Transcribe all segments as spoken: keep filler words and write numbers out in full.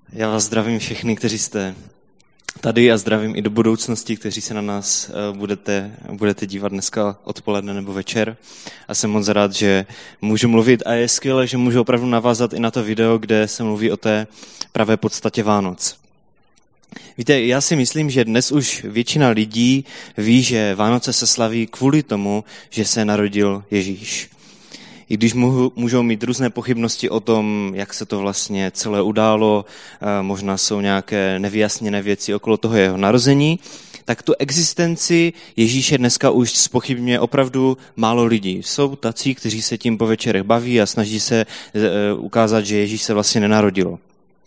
Já vás zdravím všechny, kteří jste tady a zdravím i do budoucnosti, kteří se na nás budete, budete dívat dneska odpoledne nebo večer. A jsem moc rád, že můžu mluvit a je skvělé, že můžu opravdu navázat i na to video, kde se mluví o té pravé podstatě Vánoc. Víte, já si myslím, že dnes už většina lidí ví, že Vánoce se slaví kvůli tomu, že se narodil Ježíš. I když můžou mít různé pochybnosti o tom, jak se to vlastně celé událo, možná jsou nějaké nevyjasněné věci okolo toho jeho narození, tak tu existenci Ježíše dneska už zpochybňuje opravdu málo lidí. Jsou tací, kteří se tím po večerech baví a snaží se ukázat, že Ježíš se vlastně nenarodil.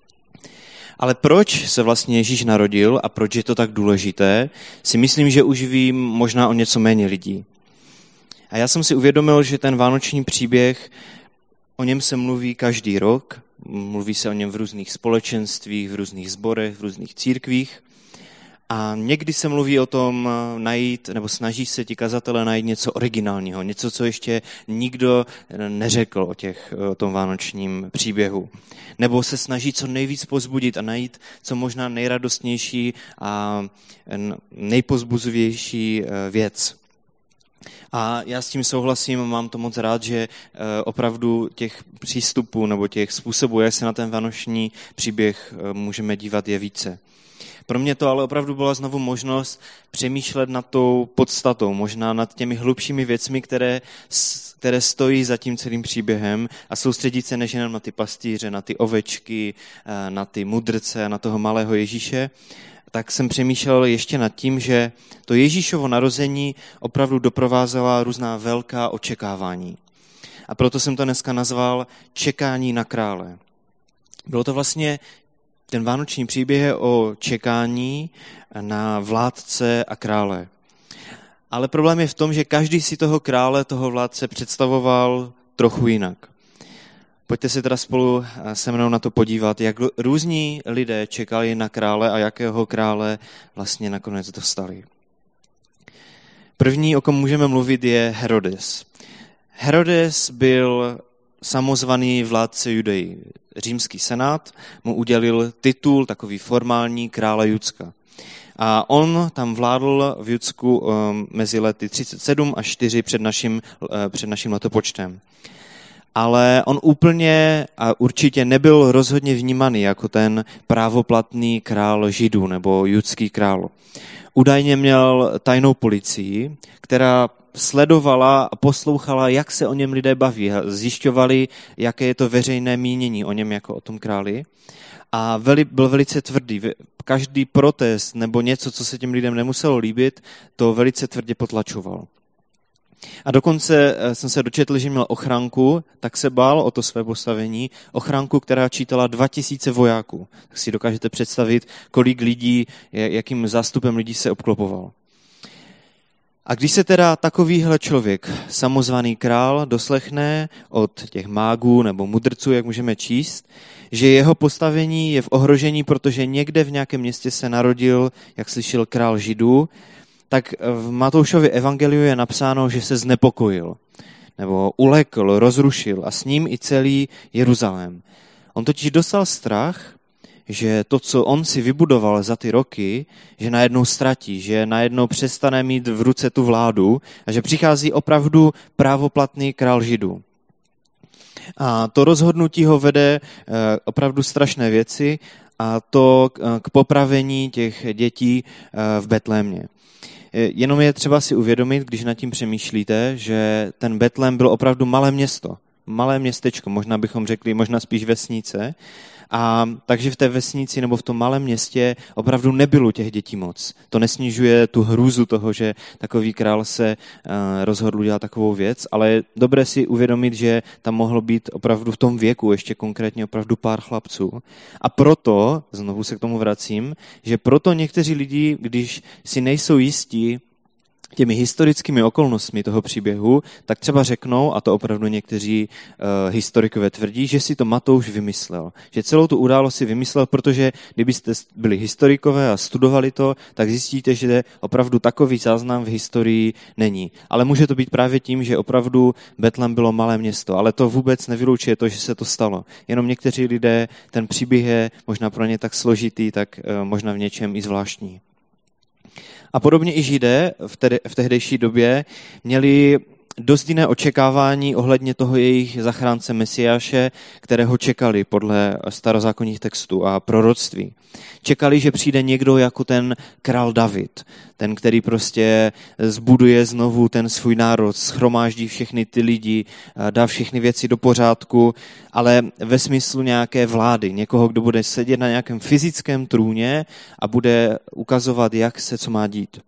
Ale proč se vlastně Ježíš narodil a proč je to tak důležité, si myslím, že už vím možná o něco méně lidí. A já jsem si uvědomil, že ten vánoční příběh, o něm se mluví každý rok, mluví se o něm v různých společenstvích, v různých sborech, v různých církvích. A někdy se mluví o tom najít, nebo snaží se ti kazatelé najít něco originálního, něco, co ještě nikdo neřekl o, těch, o tom vánočním příběhu. Nebo se snaží co nejvíc povzbudit a najít co možná nejradostnější a nejpozbuzivější věc. A já s tím souhlasím, mám to moc rád, že opravdu těch přístupů nebo těch způsobů, jak se na ten vánoční příběh můžeme dívat, je více. Pro mě to ale opravdu byla znovu možnost přemýšlet nad tou podstatou, možná nad těmi hlubšími věcmi, které, které stojí za tím celým příběhem a soustředit se než jenom na ty pastýře, na ty ovečky, na ty mudrce, na toho malého Ježíše, tak jsem přemýšlel ještě nad tím, že to Ježíšovo narození opravdu doprovázela různá velká očekávání. A proto jsem to dneska nazval Čekání na krále. Bylo to vlastně, ten vánoční příběh je o čekání na vládce a krále. Ale problém je v tom, že každý si toho krále, toho vládce představoval trochu jinak. Pojďte se teda spolu se mnou na to podívat, jak různí lidé čekali na krále a jakého krále vlastně nakonec dostali. První, o kom můžeme mluvit, je Herodes. Herodes byl samozvaný vládce Judeji. Římský senát mu udělil titul, takový formální, krále Judska. A on tam vládl v Judsku mezi lety třicet sedm až čtyři před naším, před naším letopočtem. Ale on úplně a určitě nebyl rozhodně vnímaný jako ten právoplatný král Židů nebo judský král. Údajně měl tajnou policii, která sledovala a poslouchala, jak se o něm lidé baví. Zjišťovali, jaké je to veřejné mínění o něm jako o tom králi. A veli, byl velice tvrdý. Každý protest nebo něco, co se těm lidem nemuselo líbit, to velice tvrdě potlačoval. A dokonce jsem se dočetl, že měl ochránku, tak se bál o to své postavení, ochránku, která čítala dva tisíce vojáků. Tak si dokážete představit, kolik lidí, jakým zástupem lidí se obklopoval. A když se teda takovýhle člověk, samozvaný král, doslechne od těch mágů nebo mudrců, jak můžeme číst, že jeho postavení je v ohrožení, protože někde v nějakém městě se narodil, jak slyšel, král Židů, tak v Matoušově evangeliu je napsáno, že se znepokojil, nebo ulekl, rozrušil a s ním i celý Jeruzalém. On totiž dostal strach, že to, co on si vybudoval za ty roky, že najednou ztratí, že najednou přestane mít v ruce tu vládu a že přichází opravdu právoplatný král Židů. A to rozhodnutí ho vede opravdu strašné věci a to k popravení těch dětí v Betlémě. Jenom je třeba si uvědomit, když nad tím přemýšlíte, že ten Betlém byl opravdu malé město, malé městečko, možná bychom řekli, možná spíš vesnice. A takže v té vesnici nebo v tom malém městě opravdu nebylo těch dětí moc. To nesnižuje tu hrůzu toho, že takový král se rozhodl udělat takovou věc, ale je dobré si uvědomit, že tam mohlo být opravdu v tom věku ještě konkrétně opravdu pár chlapců. A proto, znovu se k tomu vracím, že proto někteří lidi, když si nejsou jistí, těmi historickými okolnostmi toho příběhu, tak třeba řeknou, a to opravdu někteří uh, historikové tvrdí, že si to Matouš vymyslel. Že celou tu událost si vymyslel, protože kdybyste byli historikové a studovali to, tak zjistíte, že opravdu takový záznam v historii není. Ale může to být právě tím, že opravdu Betlém bylo malé město, ale to vůbec nevylučuje to, že se to stalo. Jenom někteří lidé, ten příběh je možná pro ně tak složitý, tak uh, možná v něčem i zvláštní. A podobně i Židé v, tedy, v tehdejší době měli dost jiné očekávání ohledně toho jejich zachránce Mesiáše, kterého čekali podle starozákonních textů a proroctví. Čekali, že přijde někdo jako ten král David, ten, který prostě zbuduje znovu ten svůj národ, shromáždí všechny ty lidi, dá všechny věci do pořádku, ale ve smyslu nějaké vlády, někoho, kdo bude sedět na nějakém fyzickém trůně a bude ukazovat, jak se co má dít.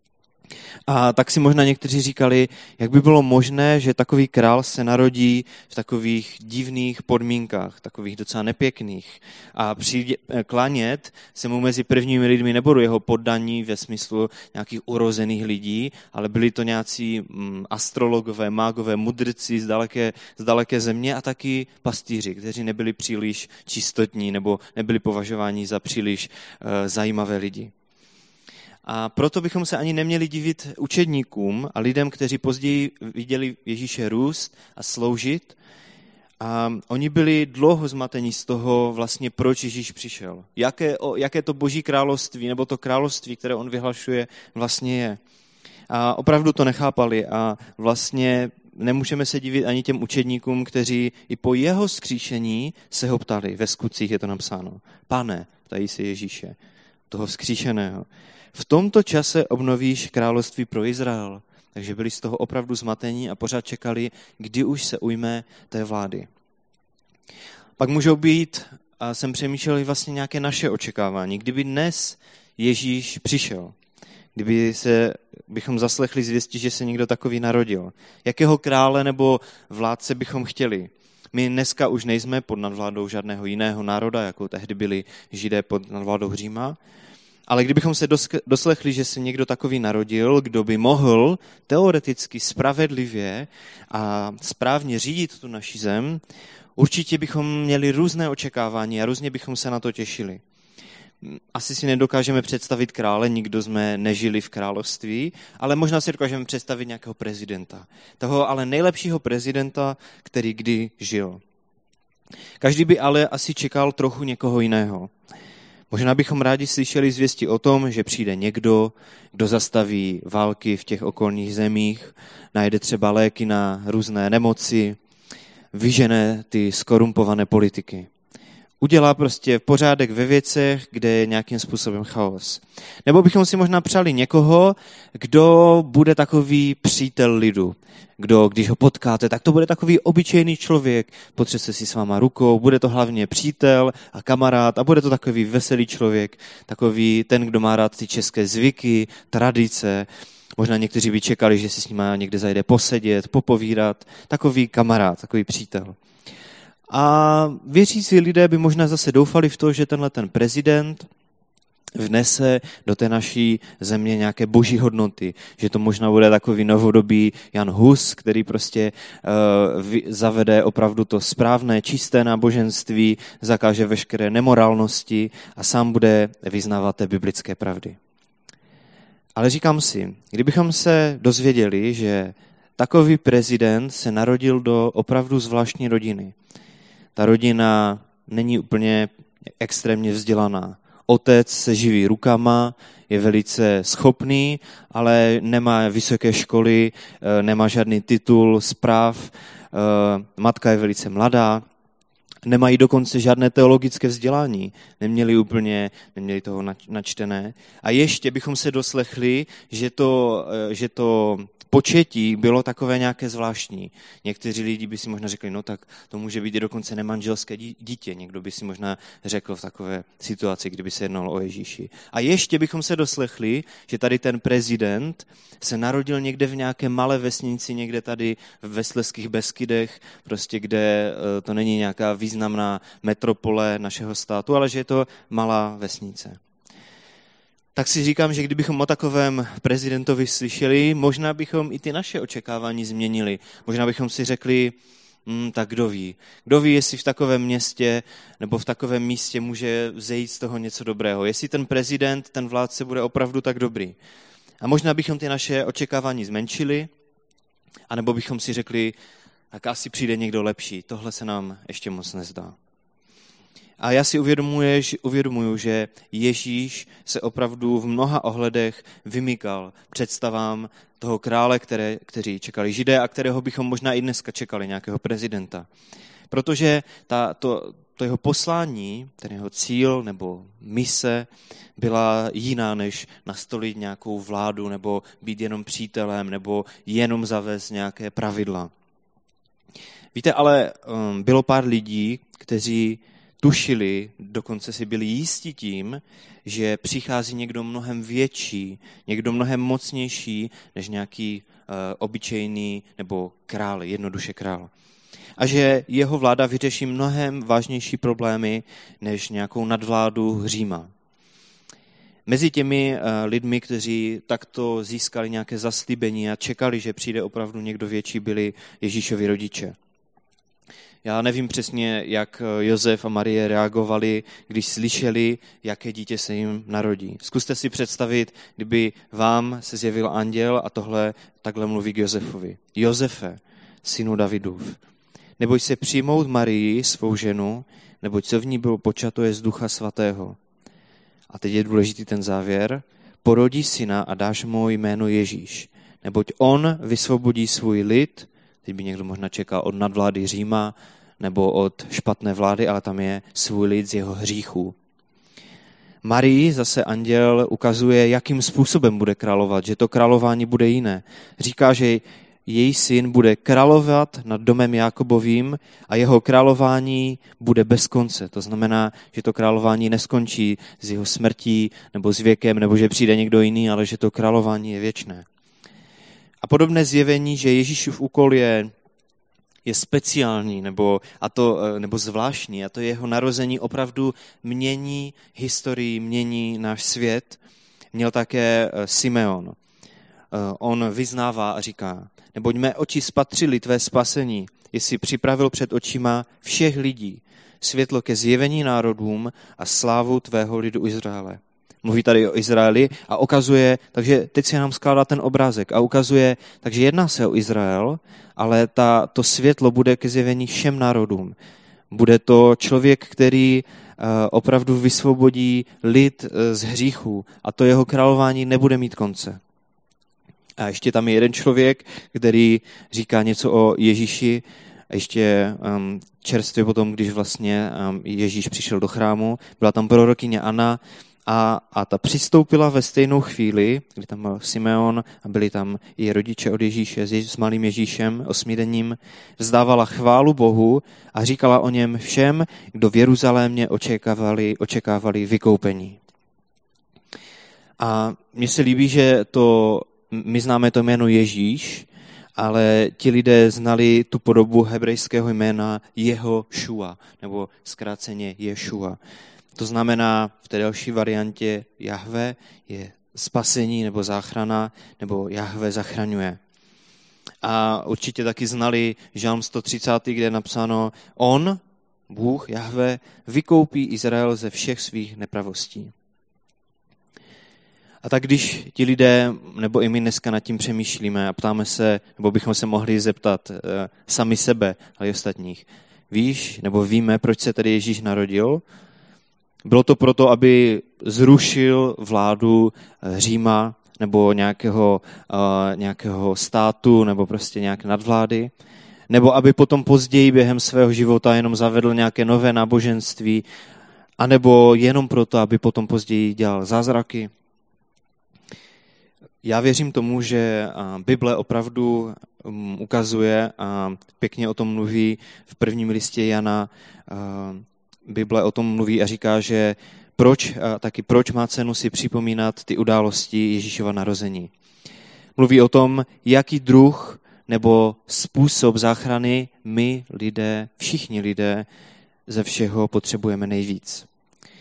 A tak si možná někteří říkali, jak by bylo možné, že takový král se narodí v takových divných podmínkách, takových docela nepěkných. A přijde klanět se mu mezi prvními lidmi nebudou jeho poddaní ve smyslu nějakých urozených lidí, ale byli to nějací astrologové, mágové, mudrci z daleké, z daleké země a taky pastýři, kteří nebyli příliš čistotní nebo nebyli považováni za příliš uh, zajímavé lidi. A proto bychom se ani neměli divit učedníkům a lidem, kteří později viděli Ježíše růst a sloužit. A oni byli dlouho zmatení z toho, vlastně proč Ježíš přišel. Jaké, jaké to boží království, nebo to království, které on vyhlašuje, vlastně je. A opravdu to nechápali a vlastně nemůžeme se divit ani těm učedníkům, kteří i po jeho vzkříšení se ho ptali. Ve skutcích je to napsáno. Pane, ptají se Ježíše, toho vzkříšeného. V tomto čase obnovíš království pro Izrael. Takže byli z toho opravdu zmatení a pořád čekali, kdy už se ujme té vlády. Pak můžou být, a jsem přemýšlel vlastně nějaké naše očekávání, kdyby dnes Ježíš přišel, kdyby se, bychom zaslechli zvěsti, že se někdo takový narodil. Jakého krále nebo vládce bychom chtěli? My dneska už nejsme pod nadvládou žádného jiného národa, jako tehdy byli Židé pod nadvládou Říma, ale kdybychom se doslechli, že se někdo takový narodil, kdo by mohl teoreticky spravedlivě a správně řídit tu naši zem, určitě bychom měli různé očekávání a různě bychom se na to těšili. Asi si nedokážeme představit krále, nikdo jsme nežili v království, ale možná si dokážeme představit nějakého prezidenta. Toho ale nejlepšího prezidenta, který kdy žil. Každý by ale asi čekal trochu někoho jiného. Možná bychom rádi slyšeli zvěsti o tom, že přijde někdo, kdo zastaví války v těch okolních zemích, najde třeba léky na různé nemoci, vyžene ty skorumpované politiky. Udělá prostě pořádek ve věcech, kde je nějakým způsobem chaos. Nebo bychom si možná přáli někoho, kdo bude takový přítel lidu. Kdo, když ho potkáte, tak to bude takový obyčejný člověk, potřese si s váma rukou, bude to hlavně přítel a kamarád a bude to takový veselý člověk, takový ten, kdo má rád ty české zvyky, tradice. Možná někteří by čekali, že si s ním někde zajde posedět, popovídat. Takový kamarád, takový přítel. A věřící lidé by možná zase doufali v to, že tenhle ten prezident vnese do té naší země nějaké boží hodnoty, že to možná bude takový novodobý Jan Hus, který prostě uh, zavede opravdu to správné, čisté náboženství, zakáže veškeré nemorálnosti a sám bude vyznávat té biblické pravdy. Ale říkám si, kdybychom se dozvěděli, že takový prezident se narodil do opravdu zvláštní rodiny, ta rodina není úplně extrémně vzdělaná. Otec se živí rukama, je velice schopný, ale nemá vysoké školy, nemá žádný titul, správ, matka je velice mladá, nemají dokonce žádné teologické vzdělání, neměli úplně, neměli toho načtené. A ještě bychom se doslechli, že to, že to početí bylo takové nějaké zvláštní. Někteří lidi by si možná řekli, no tak to může být i dokonce nemanželské dítě. Někdo by si možná řekl v takové situaci, kdyby se jednalo o Ježíši. A ještě bychom se doslechli, že tady ten prezident se narodil někde v nějaké malé vesnici, někde tady ve Slezských Beskydech, prostě kde to není nějaká významná metropole našeho státu, ale že je to malá vesnice. tak si říkám, že kdybychom o takovém prezidentovi slyšeli, možná bychom i ty naše očekávání změnili. Možná bychom si řekli, Hmm, tak kdo ví. Kdo ví, jestli v takovém městě nebo v takovém místě může vzejít z toho něco dobrého. Jestli ten prezident, ten vládce bude opravdu tak dobrý. A možná bychom ty naše očekávání zmenšili, anebo bychom si řekli, tak asi přijde někdo lepší. Tohle se nám ještě moc nezdá. A já si uvědomuju, že Ježíš se opravdu v mnoha ohledech vymykal představám toho krále, které, kteří čekali Židé a kterého bychom možná i dneska čekali, nějakého prezidenta. Protože ta, to, to jeho poslání, ten jeho cíl nebo mise byla jiná, než nastolit nějakou vládu nebo být jenom přítelem nebo jenom zavést nějaké pravidla. Víte, ale um, bylo pár lidí, kteří tušili, dokonce si byli jistí tím, že přichází někdo mnohem větší, někdo mnohem mocnější, než nějaký uh, obyčejný nebo král, jednoduše král. A že jeho vláda vyřeší mnohem vážnější problémy, než nějakou nadvládu Říma. Mezi těmi uh, lidmi, kteří takto získali nějaké zaslíbení a čekali, že přijde opravdu někdo větší, byli Ježíšovi rodiče. Já nevím přesně, jak Josef a Marie reagovali, když slyšeli, jaké dítě se jim narodí. Zkuste si představit, kdyby vám se zjevil anděl a tohle takhle mluví k Josefovi. Josefe, synu Davidův, neboj se přijmout Marii, svou ženu, neboť co v ní bylo počato je z Ducha Svatého. A teď je důležitý ten závěr. Porodí syna a dáš mu jméno Ježíš, neboť on vysvobodí svůj lid. Teď by někdo možná čekal od nadvlády Říma nebo od špatné vlády, ale tam je svůj lid z jeho hříchů. Marii zase anděl ukazuje, jakým způsobem bude královat, že to králování bude jiné. Říká, že její syn bude královat nad domem Jákobovým a jeho králování bude bez konce. To znamená, že to králování neskončí s jeho smrtí nebo s věkem, nebo že přijde někdo jiný, ale že to králování je věčné. A podobné zjevení, že Ježíšův úkol je, je speciální nebo, a to, nebo zvláštní a to jeho narození opravdu mění historii, mění náš svět, měl také Simeon. On vyznává a říká, neboť mé oči spatřily tvé spasení, jsi připravil před očima všech lidí světlo ke zjevení národům a slávu tvého lidu Izraele. Mluví tady o Izraeli a ukazuje, takže teď se nám skládá ten obrázek a ukazuje, takže jedná se o Izrael, ale ta, to světlo bude ke zjevení všem národům. Bude to člověk, který uh, opravdu vysvobodí lid uh, z hříchů a to jeho králování nebude mít konce. A ještě tam je jeden člověk, který říká něco o Ježíši, a ještě um, čerstvě potom, když vlastně um, Ježíš přišel do chrámu, byla tam prorokyně Anna, A, a ta přistoupila ve stejnou chvíli, kdy tam byl Simeon a byli tam i rodiče od Ježíše s, Jež, s malým Ježíšem osmidenním, vzdávala chválu Bohu a říkala o něm všem, kdo v Jeruzalémě očekávali, očekávali vykoupení. A mně se líbí, že to, my známe to jméno Ježíš, ale ti lidé znali tu podobu hebrejského jména Jehošua, nebo zkráceně Ješua. To znamená v té další variantě Jahve je spasení nebo záchrana, nebo Jahve zachraňuje. A určitě taky znali Žalm sto třicet, kde je napsáno, on, Bůh, Jahve, vykoupí Izrael ze všech svých nepravostí. A tak když ti lidé, nebo i my dneska nad tím přemýšlíme a ptáme se, nebo bychom se mohli zeptat e, sami sebe, ale i ostatních, víš, nebo víme, proč se tedy Ježíš narodil? Bylo to proto, aby zrušil vládu Říma nebo nějakého, uh, nějakého státu nebo prostě nějaké nadvlády, nebo aby potom později během svého života jenom zavedl nějaké nové náboženství, anebo jenom proto, aby potom později dělal zázraky. Já věřím tomu, že Bible opravdu ukazuje a pěkně o tom mluví v prvním listě Jana. Bible o tom mluví a říká, že proč, taky proč má cenu si připomínat ty události Ježíšova narození. Mluví o tom, jaký druh nebo způsob záchrany my lidé, všichni lidé ze všeho potřebujeme nejvíc.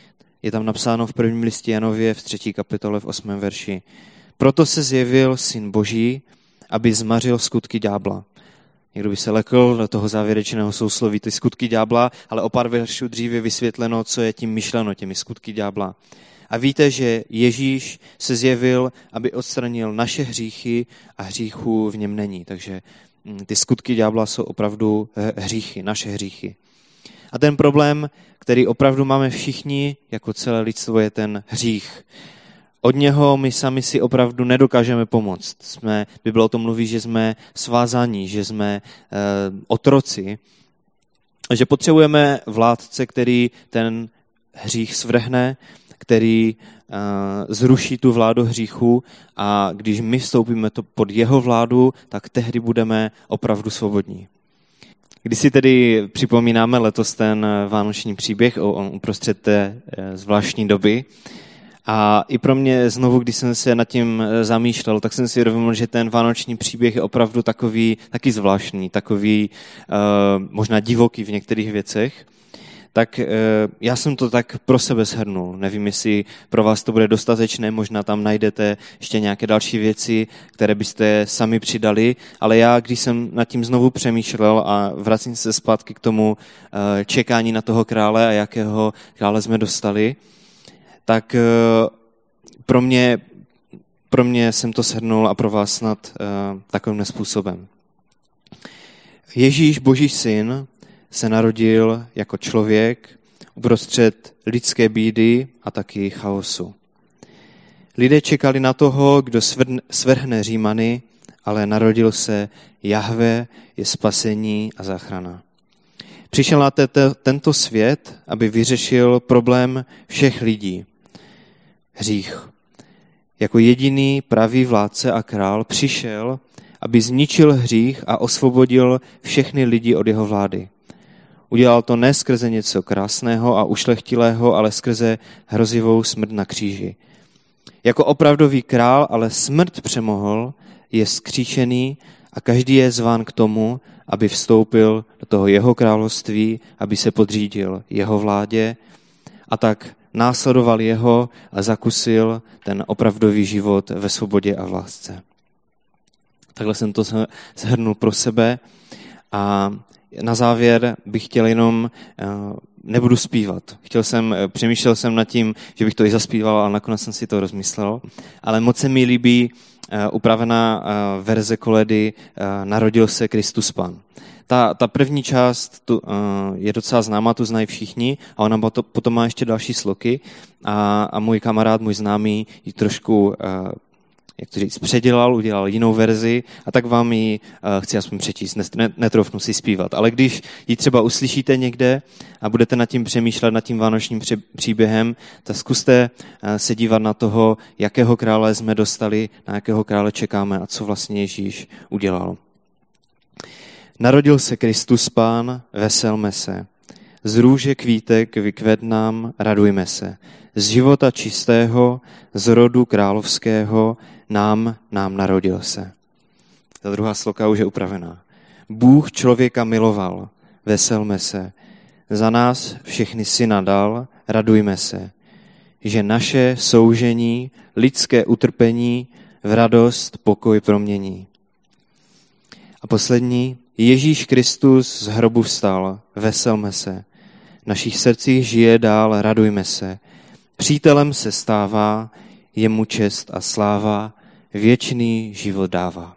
Je tam napsáno v prvním listě Janově v třetí kapitole v osmém verši. Proto se zjevil Syn Boží, aby zmařil skutky ďábla. Někdo by se lekl do toho závěrečného sousloví, ty skutky ďábla, ale o pár veršů dříve vysvětleno, co je tím myšleno, těmi skutky ďábla. A víte, že Ježíš se zjevil, aby odstranil naše hříchy a hříchů v něm není. Takže ty skutky ďábla jsou opravdu hříchy, naše hříchy. A ten problém, který opravdu máme všichni, jako celé lidstvo, je ten hřích. Od něho my sami si opravdu nedokážeme pomoct. Jsme, Bible o tom mluví, že jsme svázaní, že jsme eh, otroci, že potřebujeme vládce, který ten hřích svrhne, který uh, zruší tu vládu hříchu a když my vstoupíme to pod jeho vládu, tak tehdy budeme opravdu svobodní. Když si tedy připomínáme letos ten vánoční příběh o, o uprostřed té zvláštní doby a i pro mě znovu, když jsem se nad tím zamýšlel, tak jsem si uvědomil, že ten vánoční příběh je opravdu takový, taky zvláštní, takový uh, možná divoký v některých věcech. Tak já jsem to tak pro sebe shrnul. Nevím, jestli pro vás to bude dostatečné, možná tam najdete ještě nějaké další věci, které byste sami přidali, ale já, když jsem nad tím znovu přemýšlel a vracím se zpátky k tomu čekání na toho krále a jakého krále jsme dostali, tak pro mě, pro mě jsem to shrnul a pro vás snad takovým způsobem. Ježíš, Boží syn, se narodil jako člověk uprostřed lidské bídy a taky chaosu. Lidé čekali na toho, kdo svrhne Římany, ale narodil se Jahve, je spasení a záchrana. Přišel na tete, tento svět, aby vyřešil problém všech lidí. Hřích. Jako jediný pravý vládce a král přišel, aby zničil hřích a osvobodil všechny lidi od jeho vlády. Udělal to ne skrze něco krásného a ušlechtilého, ale skrze hrozivou smrt na kříži. Jako opravdový král, ale smrt přemohl, je skříšený a každý je zván k tomu, aby vstoupil do toho jeho království, aby se podřídil jeho vládě a tak následoval jeho a zakusil ten opravdový život ve svobodě a v lásce. Takhle jsem to shrnul pro sebe a na závěr bych chtěl jenom, nebudu zpívat. Chtěl jsem, přemýšlel jsem nad tím, že bych to i zaspíval, ale nakonec jsem si to rozmyslel. Ale moc se mi líbí upravená verze koledy Narodil se Kristus Pán. Ta, ta první část tu, je docela známá, tu znají všichni a ona potom má ještě další sloky a, a můj kamarád, můj známý ji trošku jak to říct, předělal, udělal jinou verzi a tak vám ji uh, chci aspoň přečíst, netrofnu si zpívat. Ale když ji třeba uslyšíte někde a budete nad tím přemýšlet, nad tím vánočním příběhem, tak zkuste uh, se dívat na toho, jakého krále jsme dostali, na jakého krále čekáme a co vlastně Ježíš udělal. Narodil se Kristus Pán, veselme se. Z růže kvítek vykvednám, radujme se. Z života čistého, z rodu královského, nám, nám narodil se. Ta druhá sloka už je upravená. Bůh člověka miloval, veselme se. Za nás všechny syna dal, radujme se. Že naše soužení, lidské utrpení v radost, pokoj promění. A poslední, Ježíš Kristus z hrobu vstal, veselme se. V našich srdcích žije dál, radujme se. Přítelem se stává, jemu čest a sláva, věčný život dává.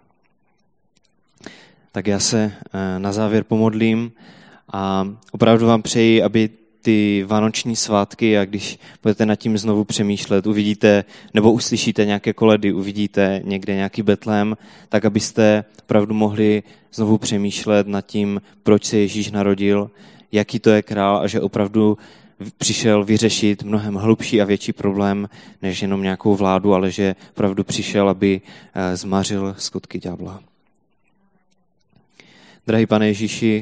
Tak já se na závěr pomodlím a opravdu vám přeji, aby ty vánoční svátky a když budete nad tím znovu přemýšlet, uvidíte nebo uslyšíte nějaké koledy, uvidíte někde nějaký betlém, tak abyste opravdu mohli znovu přemýšlet nad tím, proč se Ježíš narodil, jaký to je král a že opravdu přišel vyřešit mnohem hlubší a větší problém, než jenom nějakou vládu, ale že opravdu přišel, aby zmařil skutky ďábla. Drahý Pane Ježíši,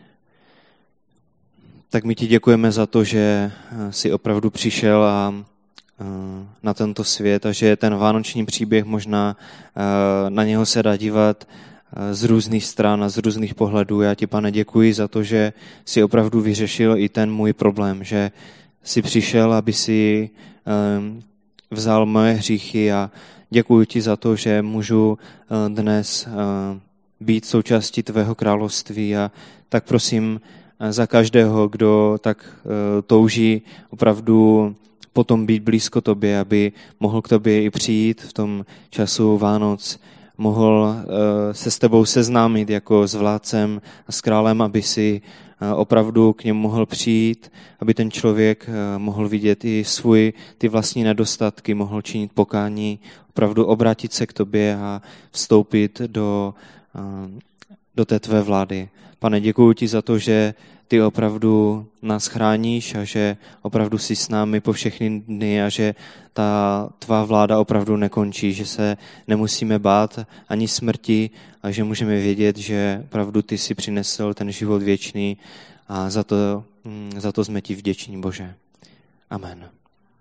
tak my ti děkujeme za to, že jsi opravdu přišel a na tento svět a že ten vánoční příběh možná na něho se dá dívat z různých stran a z různých pohledů. Já ti, Pane, děkuji za to, že jsi opravdu vyřešil i ten můj problém, že jsi přišel, aby si vzal moje hříchy a děkuji ti za to, že můžu dnes být součástí tvého království a tak prosím za každého, kdo tak touží opravdu potom být blízko tobě, aby mohl k tobě i přijít v tom času Vánoc, mohl se s tebou seznámit jako s vládcem a s králem, aby si opravdu k němu mohl přijít, aby ten člověk mohl vidět i svůj, ty vlastní nedostatky, mohl činit pokání, opravdu obrátit se k tobě a vstoupit do, do té tvé vlády. Pane, děkuji ti za to, že ty opravdu nás chráníš a že opravdu jsi s námi po všechny dny a že ta tvá vláda opravdu nekončí, že se nemusíme bát ani smrti a že můžeme vědět, že opravdu ty jsi přinesl ten život věčný a za to, za to jsme ti vděční, Bože. Amen.